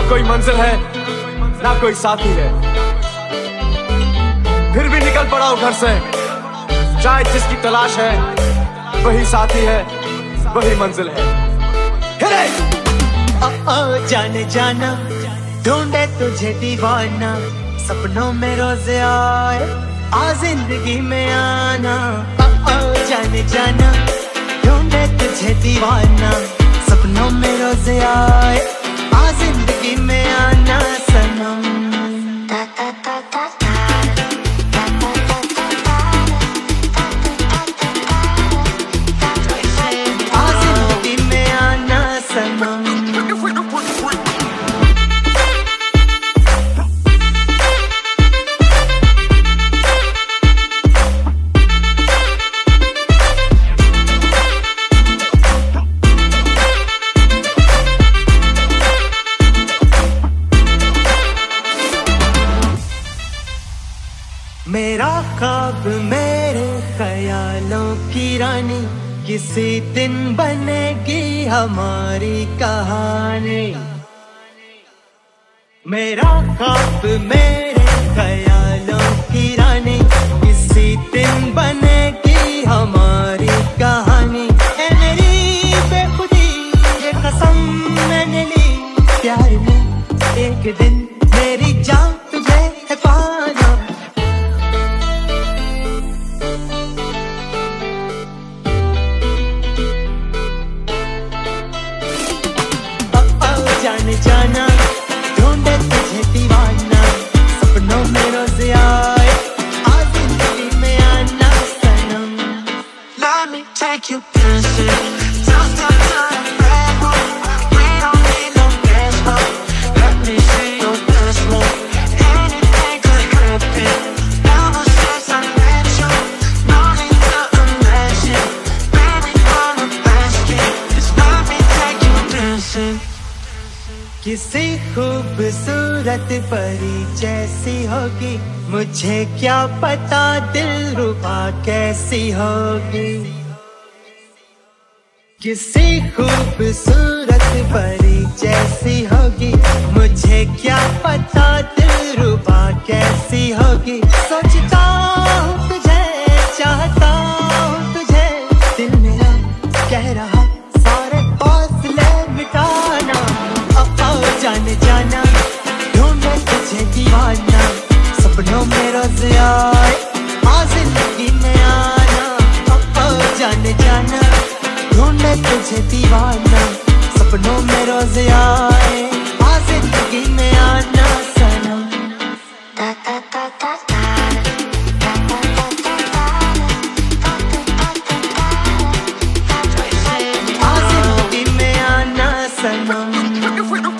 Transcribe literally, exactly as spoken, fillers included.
कोई मंजिल है ना कोई साथी है, फिर भी निकल पड़ा हूं घर से। चाहे जिसकी तलाश है वही साथी है, वही मंजिल है। ओ ओ जाने जाना ढूंढे तुझे दीवाना, सपनों में रोज आए आ जिंदगी में आना। ओ ओ जाने जाना ढूंढे तुझे दीवाना, सपनों में रोज आए आ जिंदगी में आना सनम। आ जिंदगी में आना सनम। मेरा ख्वाब मेरे ख्यालों की रानी, किसी दिन बनेगी हमारी कहानी। मेरा ख्वाब मेरे ख्यालों की रानी, किसी दिन बनेगी हमारी कहानी। ऐ मेरी बेखुदी ये कसम मैंने ली, प्यार में एक दिन मेरी जान तुझे है पाना। जाने जाना ढूंढे तुझे दीवाना, सपनों में रोज आए आ जिंदगी में आना सनम। Let me take you dancing, just a time rebel. We don't need no dance floor. Let me see your dance floor. Anything could happen. Never since I met you, no need to imagine. Baby, I'm a basket. Just let me take you dancing. किसी खूबसूरत परी जैसी होगी, मुझे क्या पता दिलरुबा कैसी होगी। किसी खूबसूरत परी जैसी होगी, मुझे क्या पता दिलरुबा कैसी होगी। सोचता हूँ तुझे, चाहता हूँ तुझे, दिल मेरा कह रहा सारे फासले मिटाना। जाने जाना ढूंढे तुझे दीवाना, सपनों में रोज आए आ जिंदगी में आना। ओ ओ जाने जाना ढूंढे तुझे दीवाना, सपनों में रोज आए आ जिंदगी में आना सनम। आ जिंदगी में आना सनम।